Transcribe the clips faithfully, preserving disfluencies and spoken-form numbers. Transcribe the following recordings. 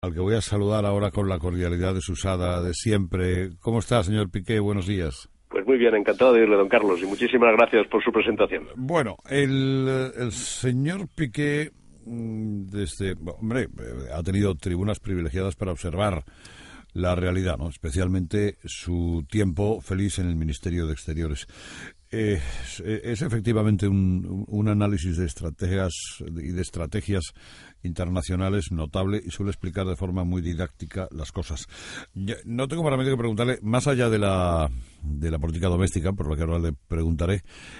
Al que voy a saludar ahora con la cordialidad desusada de siempre. ¿Cómo está, señor Piqué? Buenos días. Pues muy bien, encantado de irle, don Carlos, y muchísimas gracias por su presentación. Bueno, el, el señor Piqué, desde, hombre, ha tenido tribunas privilegiadas para observar la realidad, ¿no? Especialmente su tiempo feliz en el Ministerio de Exteriores. Eh, es, es efectivamente un, un análisis de estrategias y de estrategias internacionales notable y suele explicar de forma muy didáctica las cosas. Yo no tengo para medio que preguntarle, más allá de la de la política doméstica, por lo que ahora le preguntaré,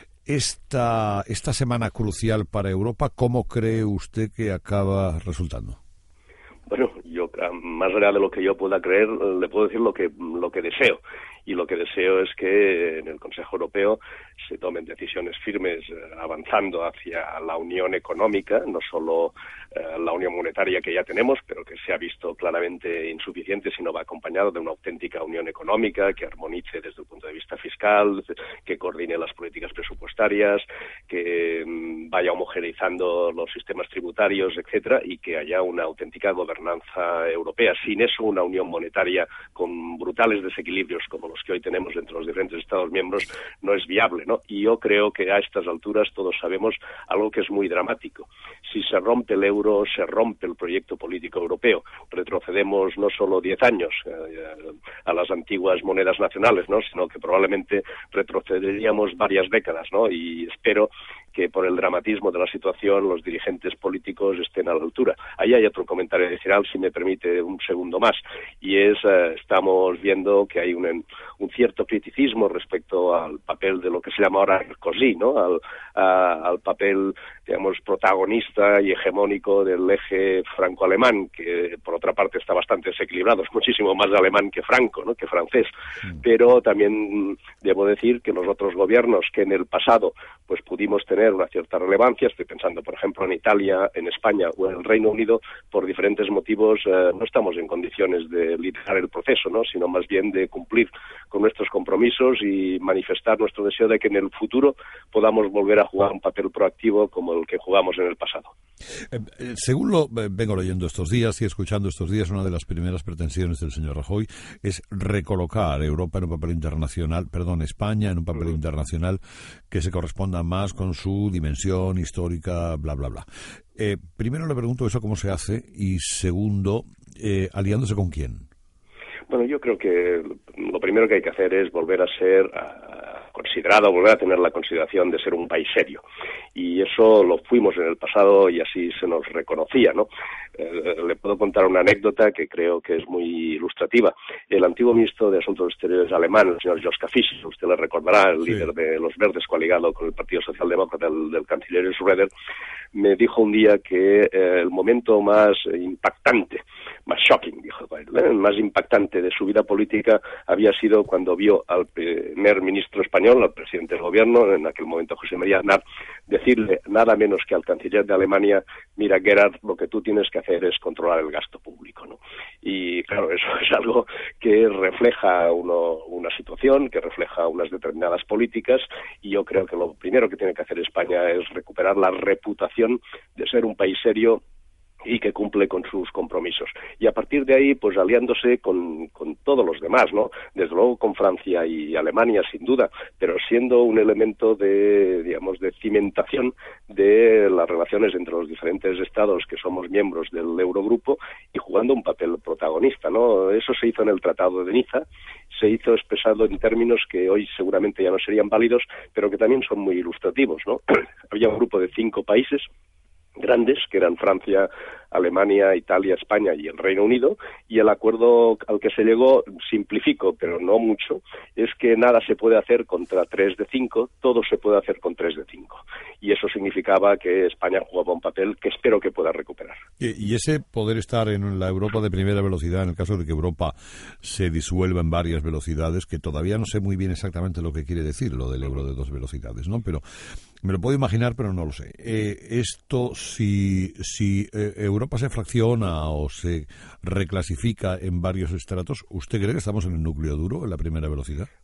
esta esta semana crucial para Europa, ¿cómo cree usted que acaba resultando? Bueno, yo más allá de lo que yo pueda creer, le puedo decir lo que lo que deseo. Y lo que deseo es que en el Consejo Europeo se tomen decisiones firmes eh, avanzando hacia la unión económica, no solo eh, la unión monetaria que ya tenemos, pero que se ha visto claramente insuficiente si no va acompañado de una auténtica unión económica que armonice desde el punto de vista fiscal, que coordine las políticas presupuestarias, que mm, vaya homogeneizando los sistemas tributarios, etcétera, y que haya una auténtica gobernanza europea. Sin eso, una unión monetaria con brutales desequilibrios como los que hoy tenemos entre los diferentes Estados miembros no es viable, ¿no? Y yo creo que a estas alturas todos sabemos algo que es muy dramático. Si se rompe el euro, se rompe el proyecto político europeo. Retrocedemos no solo diez años eh, a las antiguas monedas nacionales, ¿no? Sino que probablemente retrocederíamos varias décadas, ¿no? Y espero que por el dramatismo de la situación los dirigentes políticos estén a la altura. Ahí hay otro comentario adicional, si me permite un segundo más, y es, eh, estamos viendo que hay un, un cierto criticismo respecto al papel de lo que se llama ahora el COSI, ¿no? Al, a, al papel, digamos, protagonista y hegemónico del eje franco-alemán, que por otra parte está bastante desequilibrado, es muchísimo más alemán que franco, ¿no? Que francés, sí. Pero también debo decir que los otros gobiernos que en el pasado pues pudimos tener una cierta relevancia, estoy pensando por ejemplo en Italia, en España o en el Reino Unido, por diferentes motivos eh, no estamos en condiciones de liderar el proceso, ¿no? Sino más bien de cumplir con nuestros compromisos y manifestar nuestro deseo de que en el futuro podamos volver a jugar un papel proactivo como el que jugamos en el pasado. Eh, eh, según lo eh, vengo leyendo estos días y escuchando estos días, una de las primeras pretensiones del señor Rajoy es recolocar Europa en un papel internacional, perdón, España en un papel uh-huh. internacional que se corresponda más con su dimensión histórica, bla, bla, bla. Eh, primero le pregunto eso cómo se hace y segundo, eh, aliándose con quién. Bueno, yo creo que lo primero que hay que hacer es volver a ser uh, considerado, volver a tener la consideración de ser un país serio. Y eso lo fuimos en el pasado y así se nos reconocía, ¿no? Eh, le puedo contar una anécdota que creo que es muy ilustrativa. El antiguo ministro de Asuntos Exteriores alemán, el señor Joschka Fischer, usted le recordará, el sí. líder de los Verdes coaligado con el Partido Socialdemócrata del, del canciller Schröder, me dijo un día que eh, el momento más impactante, más shocking, dijo, el más impactante de su vida política había sido cuando vio al primer ministro español, al presidente del gobierno, en aquel momento José María Aznar, decirle nada menos que al canciller de Alemania: mira, Gerhard, lo que tú tienes que hacer es controlar el gasto público, ¿no? Y claro, eso es algo que refleja uno, una situación, que refleja unas determinadas políticas, y yo creo que lo primero que tiene que hacer España es recuperar la reputación de ser un país serio y que cumple con sus compromisos. Y a partir de ahí, pues aliándose con, con todos los demás, ¿no? Desde luego con Francia y Alemania, sin duda, pero siendo un elemento de, digamos, de cimentación de las relaciones entre los diferentes estados que somos miembros del Eurogrupo y jugando un papel protagonista, ¿no? Eso se hizo en el Tratado de Niza, se hizo expresado en términos que hoy seguramente ya no serían válidos, pero que también son muy ilustrativos, ¿no? Había un grupo de cinco países grandes, que eran Francia, Alemania, Italia, España y el Reino Unido, y el acuerdo al que se llegó, simplifico, pero no mucho, es que nada se puede hacer contra tres de cinco, todo se puede hacer con tres de cinco. Y eso significaba que España jugaba un papel que espero que pueda recuperar. Y, y ese poder estar en la Europa de primera velocidad, en el caso de que Europa se disuelva en varias velocidades, que todavía no sé muy bien exactamente lo que quiere decir lo del euro de dos velocidades, ¿no? Pero me lo puedo imaginar, pero no lo sé. Eh, esto, si, si eh, Europa se fracciona o se reclasifica en varios estratos, ¿usted cree que estamos en el núcleo duro, en la primera velocidad? Bueno, eso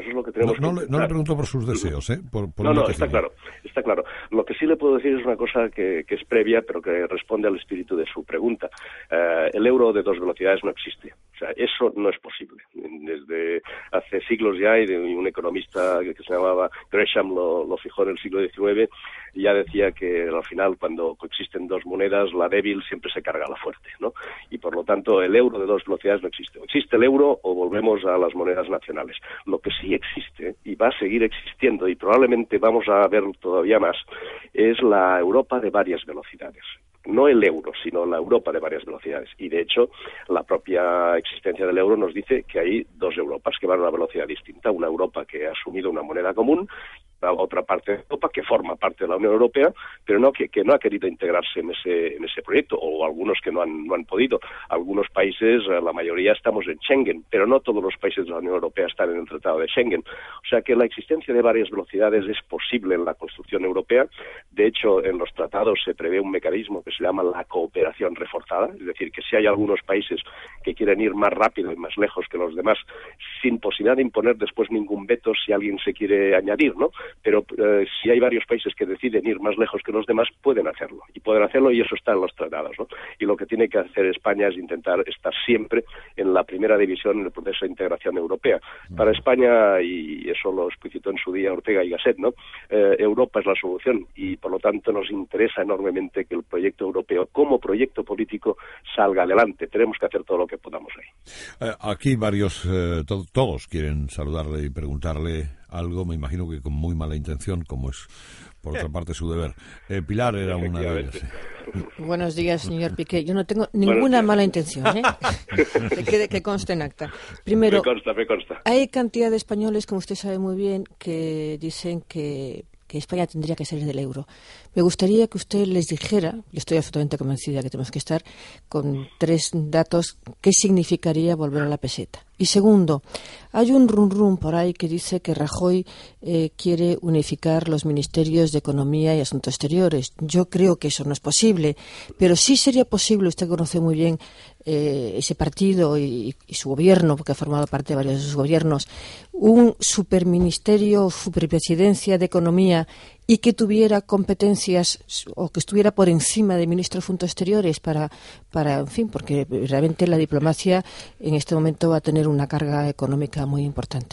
Eso es lo que tenemos no, no, que le, no le pregunto por sus deseos, ¿eh? Por, por no, no, está claro, está claro. Lo que sí le puedo decir es una cosa que, que es previa, pero que responde al espíritu de su pregunta. Uh, el euro de dos velocidades no existe. O sea, eso no es posible. Desde hace siglos ya, y de un economista que se llamaba Gresham lo, lo fijó en el siglo diecinueve, y ya decía que al final, cuando coexisten dos monedas, la débil siempre se carga a la fuerte, ¿no? Y por lo tanto, el euro de dos velocidades no existe. O existe el euro o volvemos a las monedas nacionales. Lo que sí existe, y va a seguir existiendo, y probablemente vamos a ver todavía más, es la Europa de varias velocidades. No el euro, sino la Europa de varias velocidades. Y, de hecho, la propia existencia del euro nos dice que hay dos Europas que van a una velocidad distinta. Una Europa que ha asumido una moneda común, la otra parte de Europa que forma parte de la Unión Europea, pero no que, que no ha querido integrarse en ese en ese proyecto, o algunos que no han no han podido. Algunos países, la mayoría, estamos en Schengen, pero no todos los países de la Unión Europea están en el Tratado de Schengen. O sea que la existencia de varias velocidades es posible en la construcción europea. De hecho, en los tratados se prevé un mecanismo que se llama la cooperación reforzada, es decir, que si hay algunos países que quieren ir más rápido y más lejos que los demás, sin posibilidad de imponer después ningún veto si alguien se quiere añadir, ¿no? Pero eh, si hay varios países que deciden ir más lejos que los demás, pueden hacerlo. Y pueden hacerlo y eso está en los tratados, ¿no? Y lo que tiene que hacer España es intentar estar siempre en la primera división en el proceso de integración europea. Para España, y eso lo explicitó en su día Ortega y Gasset, ¿no? Eh, Europa es la solución y, por lo tanto, nos interesa enormemente que el proyecto europeo, como proyecto político, salga adelante. Tenemos que hacer todo lo que podamos ahí. Eh, aquí varios, eh, to- todos quieren saludarle y preguntarle algo, me imagino que con muy mala intención, como es por otra parte su deber. Eh, Pilar era una de ellas. Sí. Buenos días, señor Piqué. Yo no tengo ninguna mala intención, ¿eh? que, quede, que conste en acta. Primero, me consta, me consta. Hay cantidad de españoles, como usted sabe muy bien, que dicen que, que España tendría que salir del euro. Me gustaría que usted les dijera, yo estoy absolutamente convencida que tenemos que estar con tres datos, qué significaría volver a la peseta. Y segundo, hay un rum rum por ahí que dice que Rajoy eh, quiere unificar los ministerios de Economía y Asuntos Exteriores. Yo creo que eso no es posible, pero sí sería posible, usted conoce muy bien eh, ese partido y, y su gobierno, porque ha formado parte de varios de sus gobiernos, un superministerio, superpresidencia de Economía y que tuviera competencias o que estuviera por encima del ministro de Asuntos Exteriores para, para, en fin, porque realmente la diplomacia en este momento va a tener una carga económica muy importante.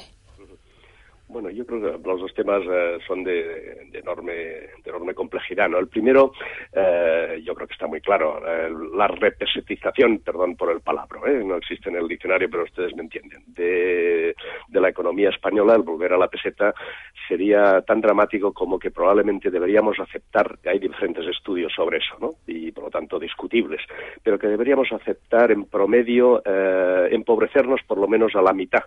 Bueno, yo creo que los dos temas eh, son de, de, enorme, de enorme complejidad, ¿no? El primero, eh, yo creo que está muy claro, eh, la repesetización, perdón por el palabra, ¿eh? No existe en el diccionario, pero ustedes me entienden, de, de la economía española, el volver a la peseta sería tan dramático como que probablemente deberíamos aceptar, hay diferentes estudios sobre eso, ¿no? Y por lo tanto discutibles, pero que deberíamos aceptar en promedio eh, empobrecernos por lo menos a la mitad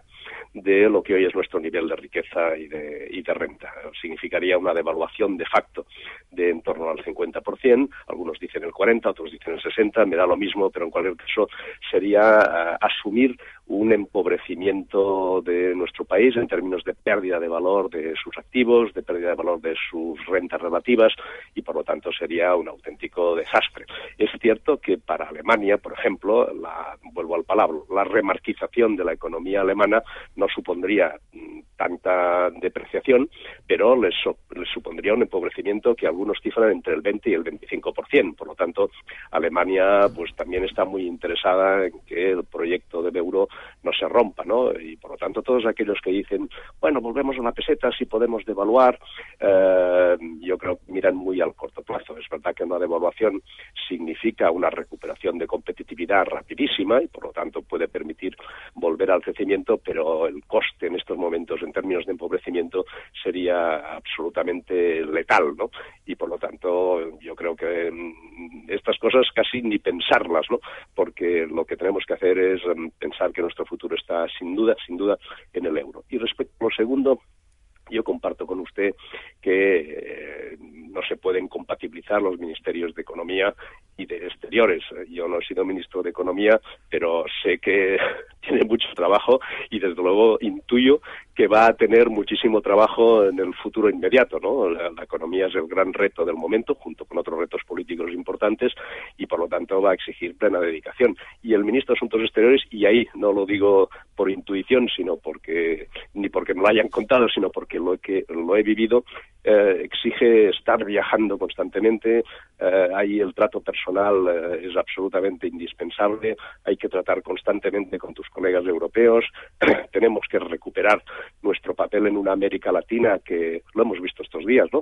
de lo que hoy es nuestro nivel de riqueza y de, y de renta. Significaría una devaluación de facto de en torno al cincuenta por ciento, algunos dicen el cuarenta por ciento, otros dicen el sesenta por ciento, me da lo mismo, pero en cualquier caso sería uh, asumir un empobrecimiento de nuestro país en términos de pérdida de valor de sus activos, de pérdida de valor de sus rentas relativas y por lo tanto sería un auténtico desastre. Es cierto que para Alemania, por ejemplo, la, vuelvo al palabra, la remarquización de la economía alemana no supondría mm, tanta depreciación, pero les, les supondría un empobrecimiento que algunos cifran entre el veinte y el veinticinco por ciento. Por lo tanto, Alemania pues también está muy interesada en que el proyecto del euro no se rompa, ¿no? Y por lo tanto, todos aquellos que dicen, bueno, volvemos a la peseta si podemos devaluar, eh, yo creo que miran muy al corto plazo. Es verdad que una devaluación significa una recuperación de competitividad rapidísima y por lo tanto puede permitir volver al crecimiento, pero el coste en estos momentos en términos de empobrecimiento sería absolutamente letal, ¿no? Y por lo tanto yo creo que estas cosas casi ni pensarlas, ¿no? Porque lo que tenemos que hacer es um, pensar que nuestro futuro está sin duda, sin duda en el euro. Y respecto a lo segundo, yo comparto con usted que eh, no se pueden compatibilizar los ministerios de Economía y de Exteriores. Yo no he sido ministro de Economía, pero sé que tiene mucho trabajo y desde luego intuyo que va a tener muchísimo trabajo en el futuro inmediato, ¿no? La, la economía es el gran reto del momento, junto con otros retos políticos importantes, y por lo tanto va a exigir plena dedicación. Y el ministro de Asuntos Exteriores, y ahí no lo digo por intuición, sino porque ni porque me lo hayan contado, sino porque lo que lo he vivido, eh, exige estar viajando constantemente. Eh, ahí el trato personal eh, es absolutamente indispensable. Hay que tratar constantemente con tus colegas europeos. Tenemos que recuperar nuestro papel en una América Latina que lo hemos visto estos días, ¿no?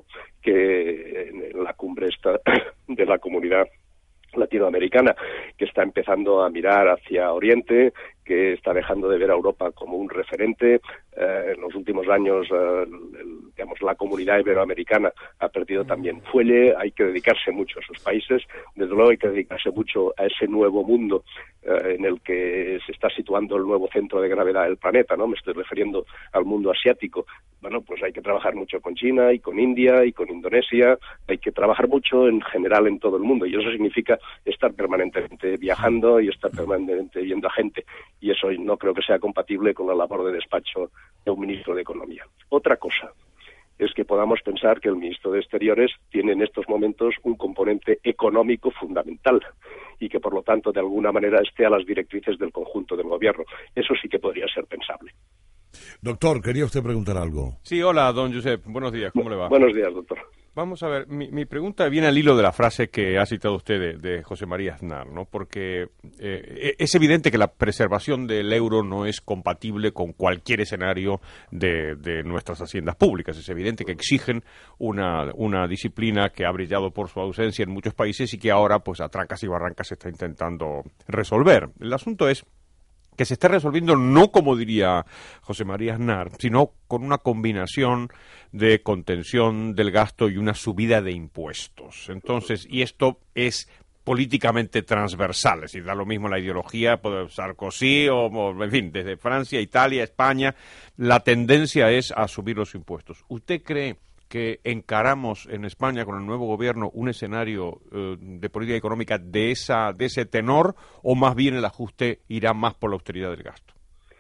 Que en la cumbre esta de la Comunidad Latinoamericana, que está empezando a mirar hacia Oriente, que está dejando de ver a Europa como un referente. Eh, en los últimos años, eh, el, digamos, la comunidad iberoamericana ha perdido también fuelle. Hay que dedicarse mucho a esos países. Desde luego hay que dedicarse mucho a ese nuevo mundo eh, en el que se está situando el nuevo centro de gravedad del planeta, ¿no? Me estoy refiriendo al mundo asiático. Bueno, pues hay que trabajar mucho con China y con India y con Indonesia. Hay que trabajar mucho en general en todo el mundo, y eso significa estar permanentemente viajando y estar permanentemente viendo a gente. Y eso no creo que sea compatible con la labor de despacho de un ministro de Economía. Otra cosa es que podamos pensar que el ministro de Exteriores tiene en estos momentos un componente económico fundamental y que, por lo tanto, de alguna manera esté a las directrices del conjunto del gobierno. Eso sí que podría ser pensable. Doctor, quería usted preguntar algo. Sí, hola, don Josep. Buenos días, ¿cómo le va? Buenos días, doctor. Vamos a ver, mi, mi pregunta viene al hilo de la frase que ha citado usted de, de José María Aznar, ¿no? Porque eh, es evidente que la preservación del euro no es compatible con cualquier escenario de, de nuestras haciendas públicas. Es evidente que exigen una, una disciplina que ha brillado por su ausencia en muchos países y que ahora, pues, a trancas y barrancas se está intentando resolver. El asunto es que se esté resolviendo no como diría José María Aznar, sino con una combinación de contención del gasto y una subida de impuestos. Entonces, y esto es políticamente transversal, es decir, da lo mismo la ideología, puede Sarkozy o, o, en fin, desde Francia, Italia, España, la tendencia es a subir los impuestos. ¿Usted cree que encaramos en España con el nuevo gobierno un escenario eh, de política económica de esa de ese tenor, o más bien el ajuste irá más por la austeridad del gasto?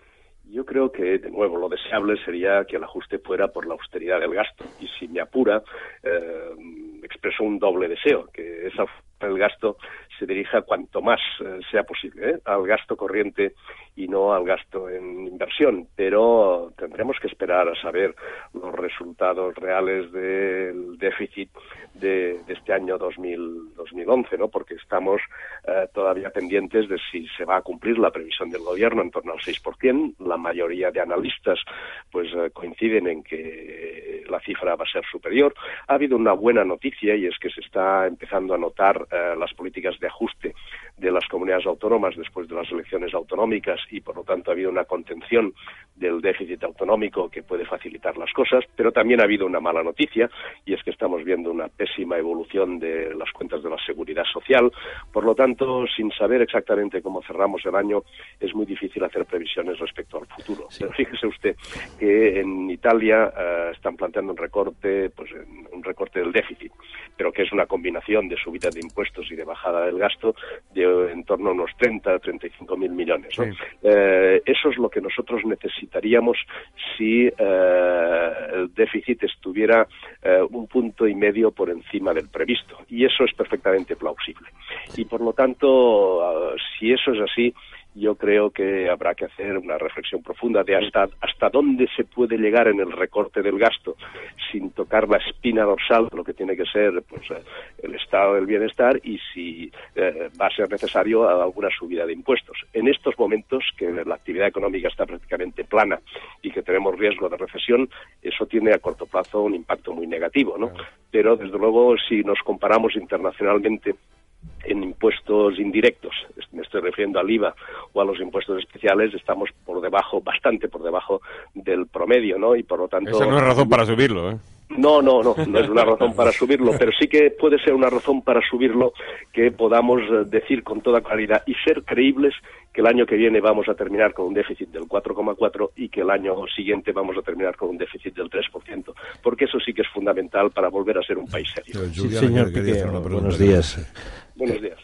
Yo creo que, de nuevo, lo deseable sería que el ajuste fuera por la austeridad del gasto. Y si me apura, eh, expreso un doble deseo, que esa el gasto se dirija cuanto más eh, sea posible, ¿eh? al gasto corriente y no al gasto en inversión. Pero tendremos que esperar a saber los resultados reales del déficit de, de este año dos mil once, ¿no? Porque estamos eh, todavía pendientes de si se va a cumplir la previsión del gobierno en torno al seis por ciento. La mayoría de analistas pues eh, coinciden en que la cifra va a ser superior. Ha habido una buena noticia, y es que se está empezando a notar eh, las políticas de ajuste de las comunidades autónomas después de las elecciones autonómicas, y por lo tanto ha habido una contención del déficit autonómico que puede facilitar las cosas. Pero también ha habido una mala noticia, y es que estamos viendo una pésima evolución de las cuentas de la Seguridad Social. Por lo tanto, sin saber exactamente cómo cerramos el año, es muy difícil hacer previsiones respecto al futuro. Sí. Pero fíjese usted que en Italia uh, están planteando un recorte, pues un recorte del déficit, pero que es una combinación de subida de impuestos y de bajada del gasto de en torno a unos treinta, treinta y cinco mil millones, ¿no? Sí. Eh, eso es lo que nosotros necesitaríamos si eh, el déficit estuviera eh, un punto y medio por encima del previsto, y eso es perfectamente plausible. Y por lo tanto, uh, si eso es así, yo creo que habrá que hacer una reflexión profunda de hasta hasta dónde se puede llegar en el recorte del gasto sin tocar la espina dorsal de lo que tiene que ser pues el estado del bienestar, y si eh, va a ser necesario alguna subida de impuestos. En estos momentos que la actividad económica está prácticamente plana y que tenemos riesgo de recesión, eso tiene a corto plazo un impacto muy negativo, ¿no? Pero desde luego, si nos comparamos internacionalmente en impuestos indirectos, me estoy refiriendo al I V A o a los impuestos especiales, estamos por debajo, bastante por debajo del promedio, ¿no? Y por lo tanto... Esa no es razón para subirlo, ¿eh? No, no, no, no es una razón para subirlo, pero sí que puede ser una razón para subirlo que podamos decir con toda claridad y ser creíbles que el año que viene vamos a terminar con un déficit del cuatro coma cuatro y que el año siguiente vamos a terminar con un déficit del tres por ciento, porque eso sí que es fundamental para volver a ser un país serio. Sí, señor Piqué, buenos días. Buenos días.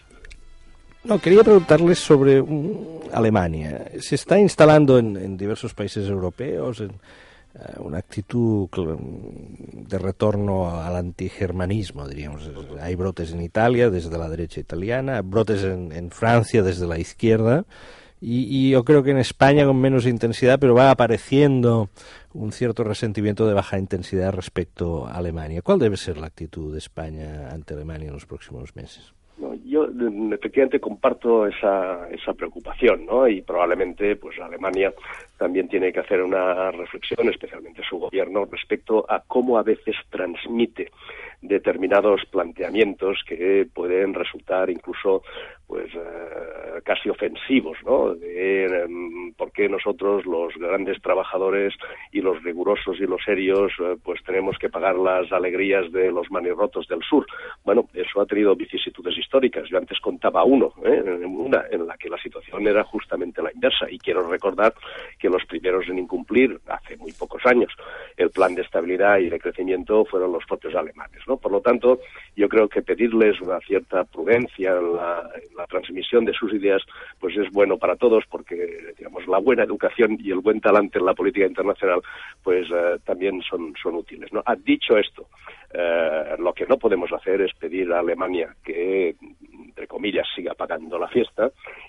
No, quería preguntarles sobre um, Alemania. Se está instalando en, en diversos países europeos en, uh, una actitud de retorno al antigermanismo, diríamos. Hay brotes en Italia desde la derecha italiana, brotes en, en Francia desde la izquierda, y, y yo creo que en España con menos intensidad, pero va apareciendo un cierto resentimiento de baja intensidad respecto a Alemania. ¿Cuál debe ser la actitud de España ante Alemania en los próximos meses? No, yo efectivamente comparto esa, esa preocupación, ¿no? Y probablemente pues Alemania también tiene que hacer una reflexión, especialmente su gobierno, respecto a cómo a veces transmite determinados planteamientos que pueden resultar incluso pues eh, casi ofensivos, ¿no? De eh, por qué nosotros, los grandes trabajadores y los rigurosos y los serios, eh, pues tenemos que pagar las alegrías de los manirrotos del sur. Bueno, eso ha tenido vicisitudes históricas. Yo antes contaba uno, ¿eh? una en la que la situación era justamente la inversa, y quiero recordar que los primeros en incumplir hace muy pocos años el plan de estabilidad y de crecimiento fueron los propios alemanes, ¿no? Por lo tanto, yo creo que pedirles una cierta prudencia en la, en la transmisión de sus ideas pues es bueno para todos, porque digamos la buena educación y el buen talante en la política internacional pues eh, también son, son útiles, ¿no? Ah, dicho esto, eh, lo que no podemos hacer es pedir a Alemania que, entre comillas, siga pagando la fiesta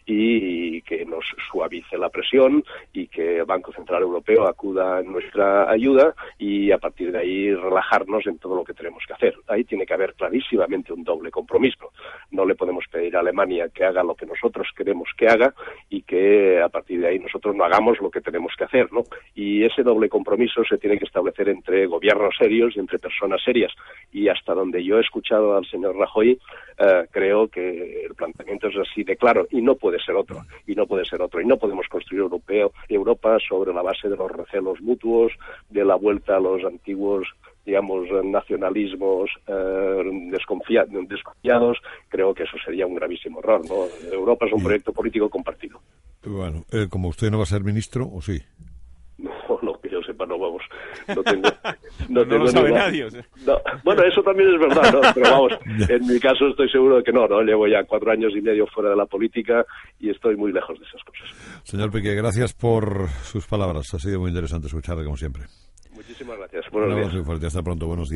y que nos suavice la presión y que el Banco Central Europeo acuda en nuestra ayuda y a partir de ahí relajarnos en todo lo que tenemos que hacer. Ahí tiene que haber clarísimamente un doble compromiso. No le podemos pedir a Alemania que haga lo que nosotros queremos que haga y que a partir de ahí nosotros no hagamos lo que tenemos que hacer, ¿no? Y ese doble compromiso se tiene que establecer entre gobiernos serios y entre personas serias. Y hasta donde yo he escuchado al señor Rajoy, eh, creo que el planteamiento es así de claro, y no puede ser otro, y no puede ser otro, y no podemos construir europeo, Europa sobre la base de los recelos mutuos, de la vuelta a los antiguos, digamos, nacionalismos eh, desconfia- desconfiados. Creo que eso sería un gravísimo error, ¿no? Europa es un proyecto político compartido. Bueno, eh, como usted no va a ser ministro, ¿o sí? No, lo que yo sepa, no vamos. No tengo. No, no tengo lo sabe ninguna... nadie. O sea. No. Bueno, eso también es verdad, ¿no? Pero vamos, en mi caso estoy seguro de que no, ¿no? Llevo ya cuatro años y medio fuera de la política y estoy muy lejos de esas cosas. Señor Piqué, gracias por sus palabras. Ha sido muy interesante escucharle, como siempre. Muchísimas gracias. Buenos Un días. abrazo muy fuerte. Hasta pronto. Buenos días.